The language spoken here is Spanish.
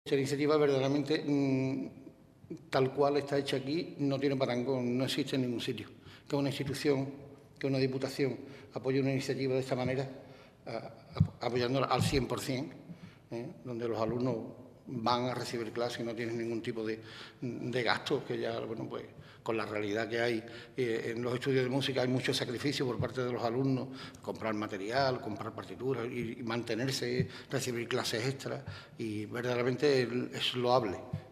Esta iniciativa verdaderamente, tal cual está hecha aquí, no tiene parangón, no existe en ningún sitio. Que una institución, que una diputación apoye una iniciativa de esta manera, apoyándola al 100%, donde los alumnos van a recibir clases y no tienen ningún tipo de gastos, que ya, bueno, pues con la realidad que hay en los estudios de música hay mucho sacrificio por parte de los alumnos, comprar material, comprar partituras y mantenerse, recibir clases extras, y verdaderamente es loable